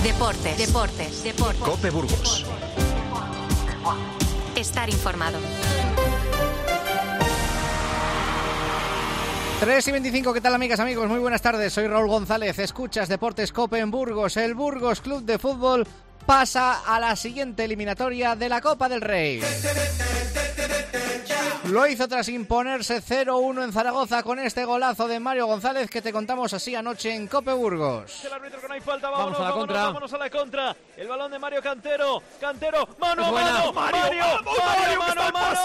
Deportes. COPE Burgos. Estar informado. 3:25, ¿qué tal amigas, amigos? Muy buenas tardes, soy Raúl González, escuchas Deportes COPE en Burgos. El Burgos Club de Fútbol pasa a la siguiente eliminatoria de la Copa del Rey. Lo hizo tras imponerse 0-1 en Zaragoza con este golazo de Mario González que te contamos así anoche en COPE Burgos. El árbitro que no hay falta, Vamos a la contra. Vámonos a la contra. El balón de Mario Cantero, mano a buena. mano, Mario, mano a mano.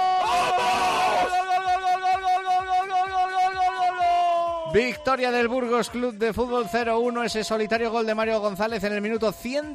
Victoria del Burgos Club de Fútbol 0-1, ese solitario gol de Mario González en el minuto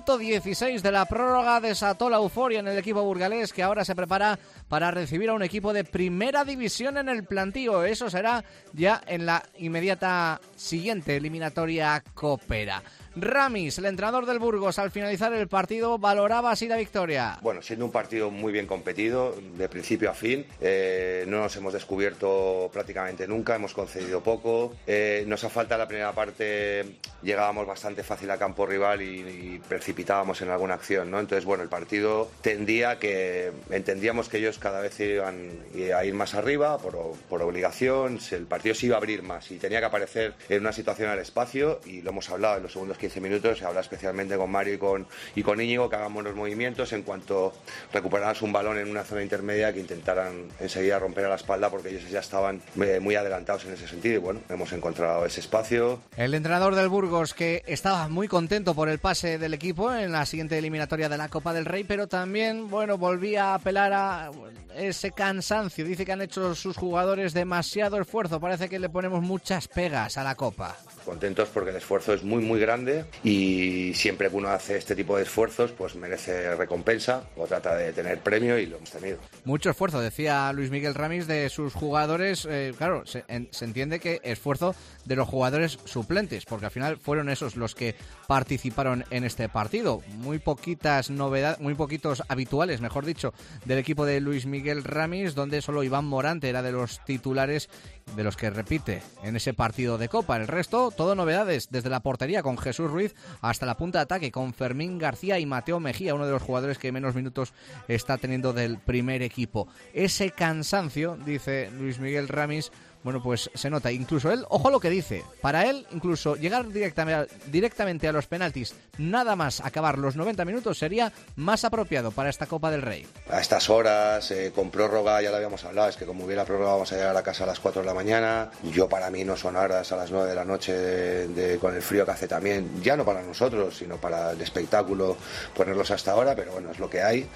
116 de la prórroga desató la euforia en el equipo burgalés que ahora se prepara para recibir a un equipo de primera división en el plantío. Eso será ya en la inmediata siguiente eliminatoria copera. Ramis, el entrenador del Burgos, al finalizar el partido valoraba así la victoria. Bueno, siendo un partido muy bien competido, de principio a fin, no nos hemos descubierto prácticamente nunca, hemos concedido poco, nos ha faltado la primera parte, llegábamos bastante fácil a campo rival y precipitábamos en alguna acción, ¿no? Entonces, bueno, el partido tendía que, entendíamos que ellos cada vez iban a ir más arriba por obligación, el partido se iba a abrir más y tenía que aparecer en una situación al espacio y lo hemos hablado en los segundos 15 minutos, se habla especialmente con Mario y con Íñigo, que hagamos los movimientos en cuanto recuperaras un balón en una zona intermedia, que intentaran enseguida romper a la espalda porque ellos ya estaban muy adelantados en ese sentido y bueno, hemos encontrado ese espacio. El entrenador del Burgos que estaba muy contento por el pase del equipo en la siguiente eliminatoria de la Copa del Rey, pero también, bueno, volvía a apelar a ese cansancio. Dice que han hecho sus jugadores demasiado esfuerzo, parece que le ponemos muchas pegas a la Copa. Contentos porque el esfuerzo es muy grande y siempre que uno hace este tipo de esfuerzos pues merece recompensa o trata de tener premio y lo hemos tenido. Mucho esfuerzo, decía Luis Miguel Ramis de sus jugadores, claro, se entiende que esfuerzo de los jugadores suplentes, porque al final fueron esos los que participaron en este partido. Muy poquitas novedades, muy poquitos habituales, mejor dicho, del equipo de Luis Miguel Ramis, donde solo Iván Morante era de los titulares de los que repite en ese partido de Copa. El resto, todo novedades, desde la portería con Jesús Ruiz hasta la punta de ataque con Fermín García y Mateo Mejía, uno de los jugadores que menos minutos está teniendo del primer equipo. Ese cansancio, dice Luis Miguel Ramis, bueno, pues se nota. Incluso él, ojo lo que dice, para él incluso llegar directamente a los penaltis, nada más acabar los 90 minutos sería más apropiado para esta Copa del Rey. A estas horas, con prórroga, ya lo habíamos hablado, es que como hubiera prórroga vamos a llegar a casa a las 4 de la mañana. Yo para mí no son horas a las 9 de la noche con el frío que hace también, ya no para nosotros, sino para el espectáculo, ponerlos hasta ahora, pero bueno, es lo que hay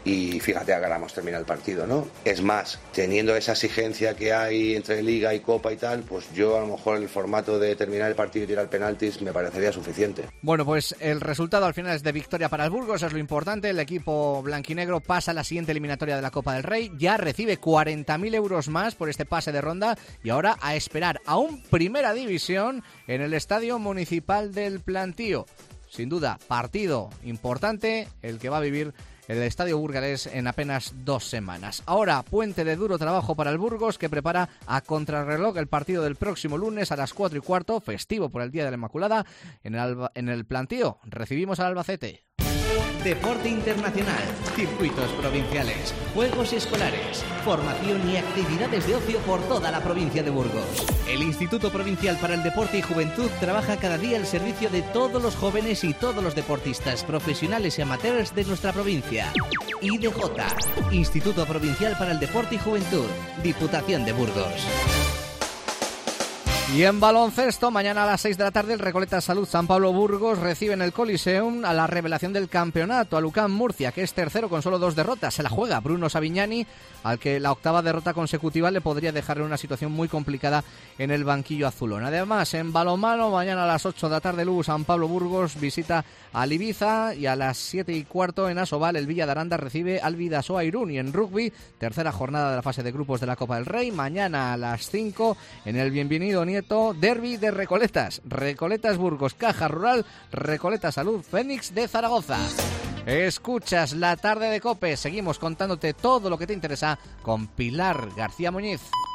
y fíjate, acabamos terminar el partido, ¿no? Es más, teniendo esa exigencia que hay entre Liga y Copa y tal, pues yo a lo mejor el formato de terminar el partido y tirar penaltis me parecería suficiente. Bueno, pues el resultado al final es de victoria para el Burgos, es lo importante. El equipo blanquinegro pasa a la siguiente eliminatoria de la Copa del Rey, ya recibe 40.000 euros más por este pase de ronda y ahora a esperar a un Primera División en el Estadio Municipal del Plantío. Sin duda, partido importante el que va a vivir el Estadio Burgalés en apenas 2 semanas. Ahora, puente de duro trabajo para el Burgos, que prepara a contrarreloj el partido del próximo lunes a las 4:15, festivo por el Día de la Inmaculada, en el Plantío. Recibimos al Albacete. Deporte internacional, circuitos provinciales, juegos escolares, formación y actividades de ocio por toda la provincia de Burgos. El Instituto Provincial para el Deporte y Juventud trabaja cada día al servicio de todos los jóvenes y todos los deportistas profesionales y amateurs de nuestra provincia. IDJ, Instituto Provincial para el Deporte y Juventud, Diputación de Burgos. Y en baloncesto, mañana a las 6 de la tarde, el Recoletas Salud San Pablo Burgos recibe en el Coliseum a la revelación del campeonato, a Lucán Murcia, que es tercero con solo 2 derrotas. Se la juega Bruno Savignani, al que la 8ª derrota consecutiva le podría dejar en una situación muy complicada en el banquillo azulón. Además, en balonmano, mañana a las 8 de la tarde, Lugo San Pablo Burgos visita al Ibiza y a las 7:15 en Asobal, el Villa de Aranda recibe al Vidasoa Irún. Y en rugby, tercera jornada de la fase de grupos de la Copa del Rey, mañana a las 5 en el Bienvenido Nieto, derbi de Recoletas, Recoletas Burgos, Caja Rural, Recoletas Salud, Fénix de Zaragoza. Escuchas la tarde de COPE, seguimos contándote todo lo que te interesa con Pilar García Muñiz.